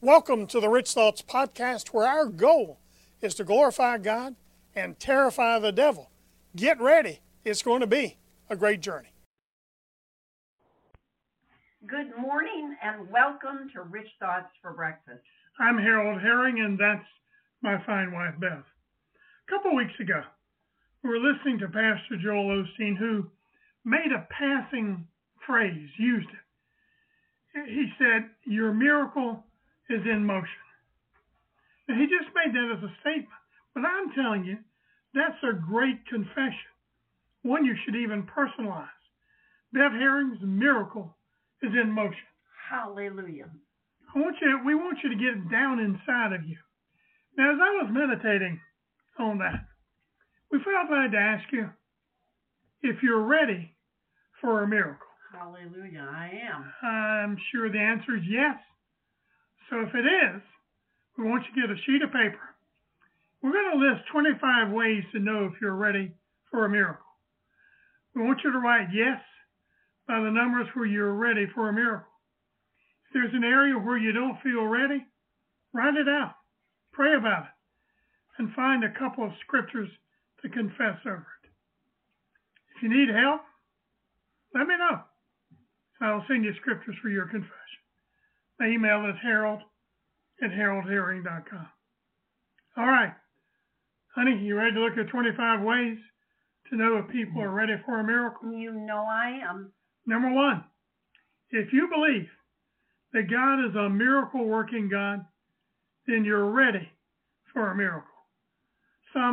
Welcome to the Rich Thoughts Podcast, where our goal is to glorify God and terrify the devil. Get ready. It's going to be a great journey. Good morning and welcome to Rich Thoughts for Breakfast. I'm Harold Herring, and that's my fine wife, Beth. A couple weeks ago, we were listening to Pastor Joel Osteen, who made a passing phrase, used it. He said, "Your miracle is in motion." Now, he just made that as a statement, but I'm telling you, that's a great confession, one you should even personalize. Beth Herring's miracle is in motion. Hallelujah. We want you to get it down inside of you. Now, as I was meditating on that, we felt like to ask you if you're ready for a miracle. Hallelujah, I am. I'm sure the answer is yes. So if it is, we want you to get a sheet of paper. We're going to list 25 ways to know if you're ready for a miracle. We want you to write yes by the numbers where you're ready for a miracle. If there's an area where you don't feel ready, write it out. Pray about it. And find a couple of scriptures to confess over it. If you need help, let me know. I'll send you scriptures for your confession. My email is harold@haroldherring.com. All right. Honey, you ready to look at 25 ways to know if people are ready for a miracle? You know I am. Number one, if you believe that God is a miracle-working God, then you're ready for a miracle. Psalm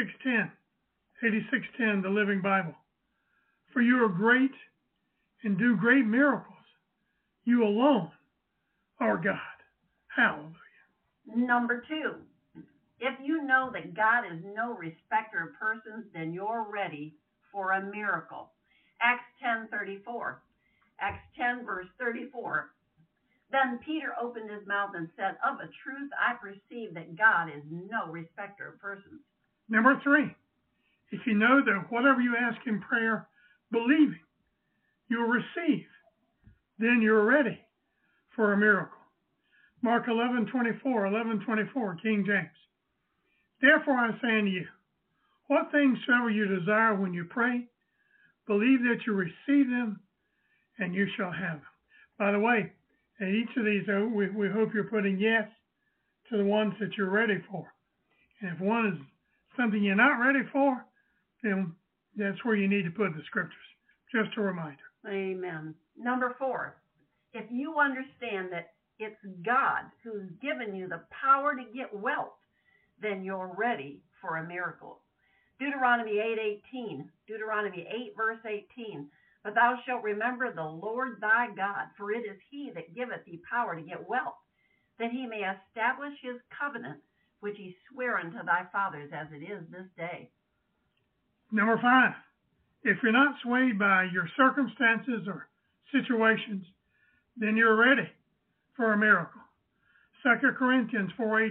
86:10, the Living Bible. For you are great and do great miracles. You alone are God. Hallelujah. Number two, if you know that God is no respecter of persons, then you're ready for a miracle. Acts 10:34. Acts 10 verse 34. Then Peter opened his mouth and said, "Of a truth I perceive that God is no respecter of persons." Number three, if you know that whatever you ask in prayer, believing, you'll receive, then you're ready for a miracle. Mark 11:24, King James. Therefore I say unto you, what things soever you desire when you pray, believe that you receive them, and you shall have them. By the way, at each of these, we hope you're putting yes to the ones that you're ready for. And if one is something you're not ready for, then that's where you need to put the scriptures. Just a reminder. Amen. Number four, if you understand that it's God who's given you the power to get wealth, then you're ready for a miracle. Deuteronomy 8:18, Deuteronomy 8 verse 18. But thou shalt remember the Lord thy God, for it is he that giveth thee power to get wealth, that he may establish his covenant, which he sware unto thy fathers as it is this day. Number five, if you're not swayed by your circumstances or situations, then you're ready for a miracle. 2 Corinthians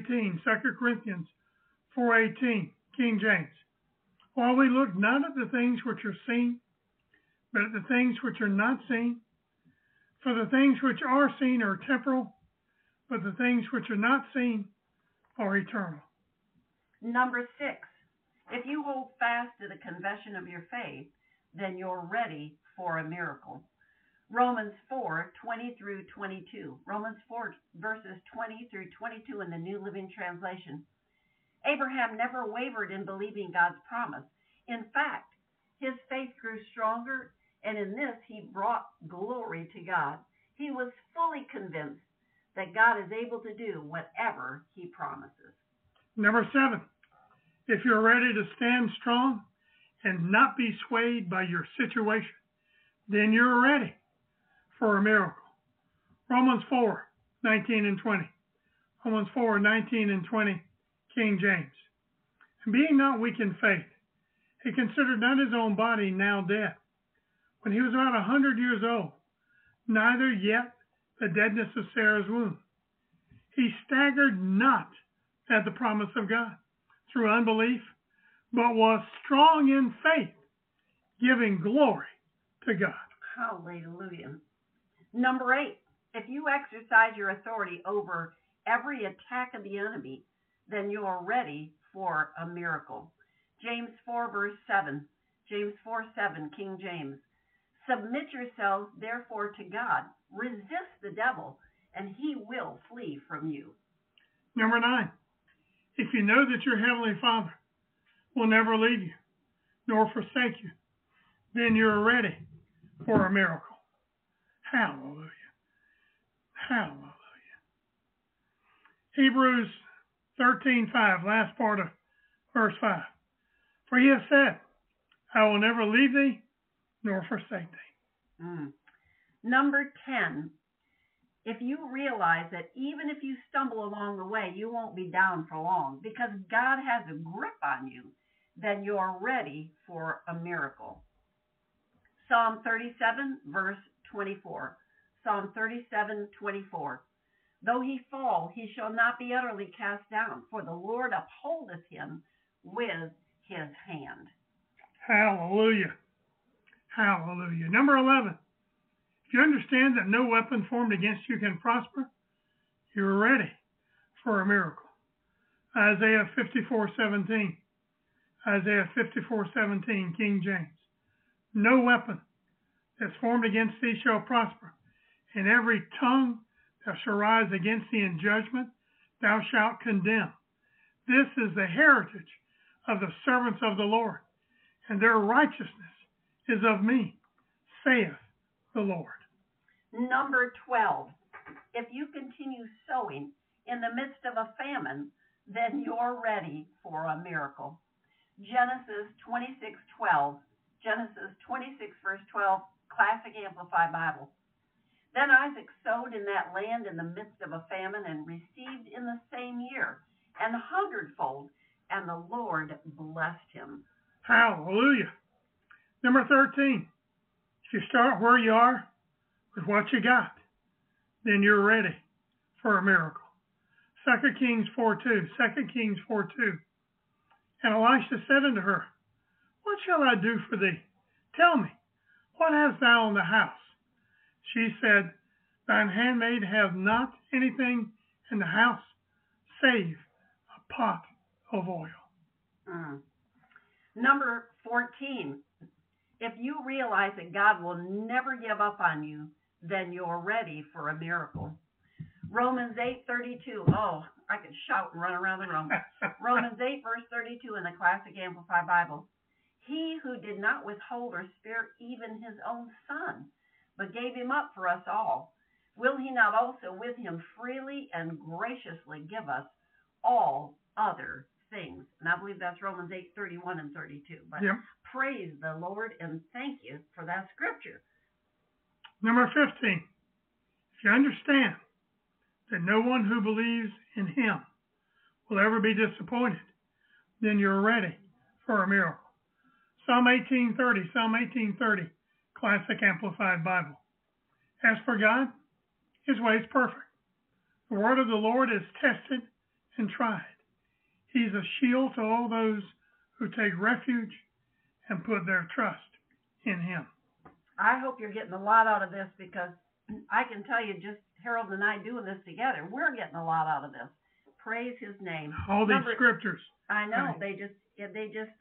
4:18, King James. While we look not at the things which are seen, but at the things which are not seen. For the things which are seen are temporal, but the things which are not seen are eternal. Number six, if you hold fast to the confession of your faith, then you're ready for a miracle. Romans 4:20 through 22. Romans 4 verses 20 through 22 in the New Living Translation. Abraham never wavered in believing God's promise. In fact, his faith grew stronger, and in this he brought glory to God. He was fully convinced that God is able to do whatever he promises. Number seven, if you're ready to stand strong and not be swayed by your situation, then you're ready for a miracle. Romans 4:19 and 20. Romans 4:19 and 20, King James. And being not weak in faith, he considered not his own body now dead, when he was about 100 years old, neither yet the deadness of Sarah's womb. He staggered not at the promise of God through unbelief, but was strong in faith, giving glory to God. Hallelujah. Number 8, if you exercise your authority over every attack of the enemy, then you are ready for a miracle. James 4 verse 7. James 4:7, King James. Submit yourselves therefore to God. Resist the devil, and he will flee from you. Number 9. If you know that your Heavenly Father will never leave you nor forsake you, then you're ready for a miracle. Hallelujah. Hallelujah. Hebrews 13:5, last part of verse 5. For he has said, I will never leave thee nor forsake thee. Number 10. If you realize that even if you stumble along the way, you won't be down for long because God has a grip on you, then you're ready for a miracle. Psalm 37, verse 24. Psalm 37:24. Though he fall, he shall not be utterly cast down, for the Lord upholdeth him with his hand. Hallelujah. Hallelujah. Number 11. If you understand that no weapon formed against you can prosper, you're ready for a miracle. Isaiah 54:17. Isaiah 54:17, King James. No weapon that's formed against thee shall prosper, and every tongue that shall rise against thee in judgment thou shalt condemn. This is the heritage of the servants of the Lord, and their righteousness is of me, saith the Lord. Number 12. If you continue sowing in the midst of a famine, then you're ready for a miracle. Genesis 26:12. Genesis 26 verse 12, Classic Amplified Bible. Then Isaac sowed in that land in the midst of a famine and received in the same year an hundredfold, and the Lord blessed him. Hallelujah. Number 13. If you start where you are with what you got, then you're ready for a miracle. 2 Kings 4:2. 2 Kings 4:2. And Elisha said unto her, What shall I do for thee? Tell me, what hast thou in the house? She said, Thine handmaid hath not anything in the house, save a pot of oil. Number 14. If you realize that God will never give up on you, then you're ready for a miracle. Romans 8:32. Oh, I could shout and run around the room. Romans 8 verse 32 in the Classic Amplified Bible. He who did not withhold or spare even his own son, but gave him up for us all, will he not also with him freely and graciously give us all other things? And I believe that's Romans 8:31 and 32. But Yep. Praise the Lord and thank you for that scripture. Number 15. If you understand that no one who believes in him will ever be disappointed, then you're ready for a miracle. Psalm 18:30. Psalm 18:30. Classic Amplified Bible. As for God, his way is perfect. The word of the Lord is tested and tried. He's a shield to all those who take refuge and put their trust in him. I hope you're getting a lot out of this, because I can tell you, just Harold and I doing this together, we're getting a lot out of this. Praise his name. All these scriptures. I know. Right. They just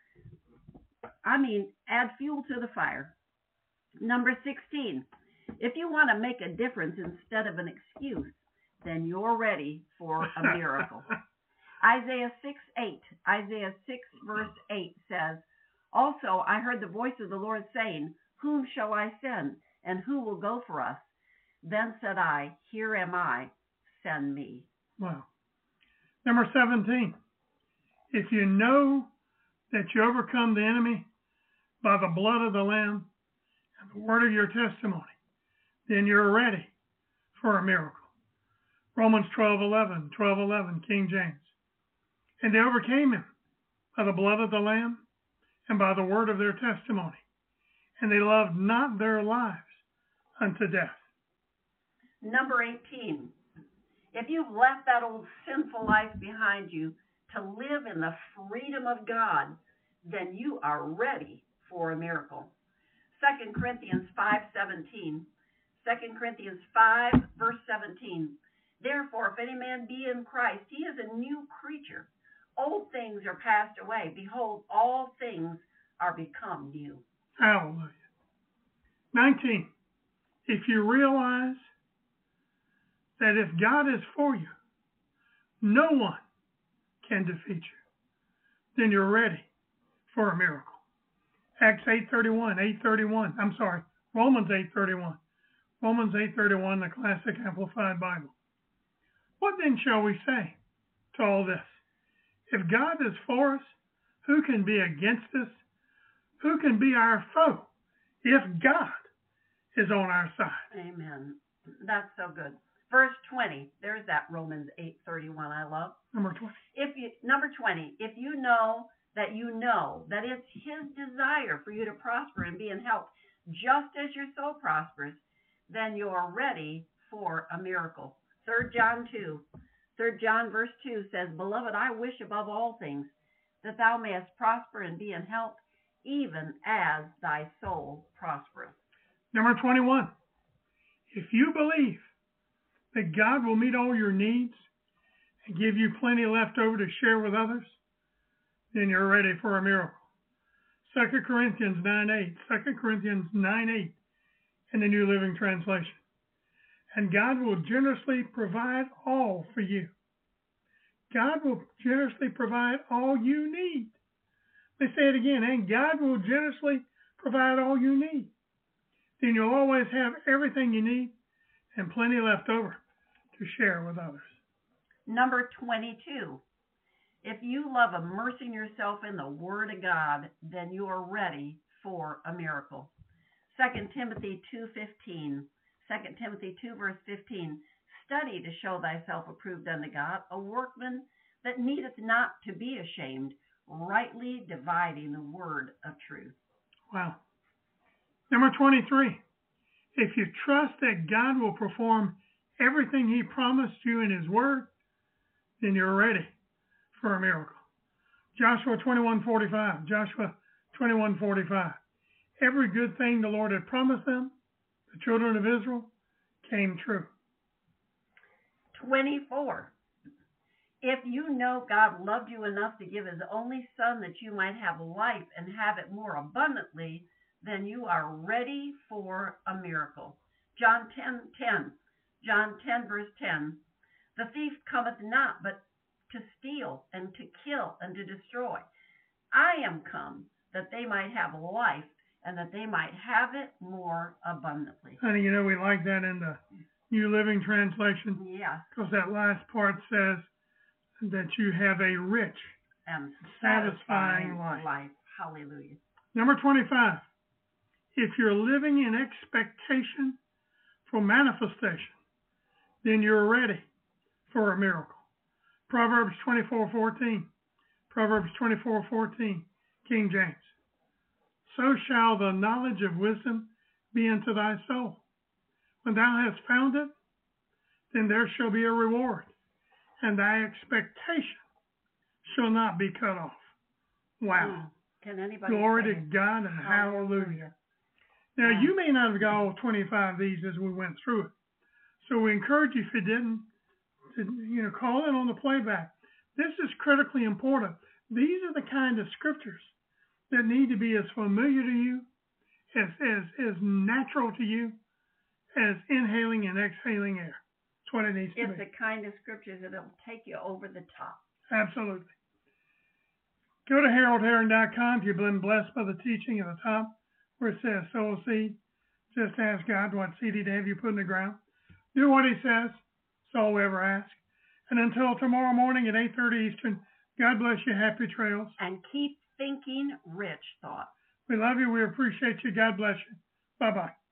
add fuel to the fire. Number 16. If you want to make a difference instead of an excuse, then you're ready for a miracle. Isaiah 6:8. Isaiah 6 verse 8 says, Also I heard the voice of the Lord saying, Whom shall I send, and who will go for us? Then said I, Here am I, send me. Wow. Number 17. If you know that you overcome the enemy by the blood of the Lamb and the word of your testimony, then you're ready for a miracle. Romans 12:11. 12:11, King James. And they overcame him by the blood of the Lamb and by the word of their testimony, and they loved not their lives unto death. Number 18. If you've left that old sinful life behind you to live in the freedom of God, then you are ready for a miracle. 2 Corinthians 5:17. 2 Corinthians 5 verse 17. Therefore, if any man be in Christ, he is a new creature. Old things are passed away. Behold, all things are become new. Hallelujah. 19. If you realize that if God is for you, no one can defeat you, then you're ready for a miracle. Acts 8:31. Romans 8:31. Romans 8:31, the Classic Amplified Bible. What then shall we say to all this? If God is for us, who can be against us? Who can be our foe if God is on our side? Amen. That's so good. Verse 20, there's that Romans 8:31 I love. Number 20. Number 20, if you know that it's his desire for you to prosper and be in health, just as your soul prospers, then you're ready for a miracle. 3 John verse 2 says, Beloved, I wish above all things that thou mayest prosper and be in health, even as thy soul prospereth. Number 21, if you believe that God will meet all your needs and give you plenty left over to share with others, then you're ready for a miracle. 2 Corinthians 9:8 in the New Living Translation. And God will generously provide all for you. God will generously provide all you need. Let me say it again, and God will generously provide all you need. Then you'll always have everything you need and plenty left over to share with others. Number 22. If you love immersing yourself in the Word of God, then you are ready for a miracle. 2 Timothy 2:15. 2 Timothy 2 verse 15. Study to show thyself approved unto God, a workman that needeth not to be ashamed, rightly dividing the word of truth. Wow. Number 23. If you trust that God will perform everything he promised you in his word, then you're ready for a miracle. Joshua 21:45. Joshua 21:45. Every good thing the Lord had promised them, the children of Israel, came true. 24. If you know God loved you enough to give his only son that you might have life and have it more abundantly, then you are ready for a miracle. John 10:10. John 10 verse 10. The thief cometh not but to steal and to kill and to destroy. I am come that they might have life and that they might have it more abundantly. Honey, you know we like that in the New Living Translation. Yeah. Because that last part says that you have a rich and satisfying life. Hallelujah. Number 25. If you're living in expectation for manifestation, then you're ready for a miracle. Proverbs 24:14. Proverbs 24:14. King James. So shall the knowledge of wisdom be unto thy soul. When thou hast found it, then there shall be a reward, and thy expectation shall not be cut off. Wow. Can anybody Glory say to God and hallelujah. Now, Yeah. you may not have got all 25 of these as we went through it. So we encourage you, if you didn't, to call in on the playback. This is critically important. These are the kind of scriptures that need to be as familiar to you, as natural to you, as inhaling and exhaling air. That's what it needs to be. It's the kind of scriptures that will take you over the top. Absolutely. Go to HaroldHerring.com if you've been blessed by the teaching at the top where it says sow a seed. Just ask God what seed he'd have you put in the ground. Do what he says. That's all we ever ask. And until tomorrow morning at 8:30 Eastern, God bless you. Happy trails. And keep thinking rich thoughts. We love you. We appreciate you. God bless you. Bye-bye.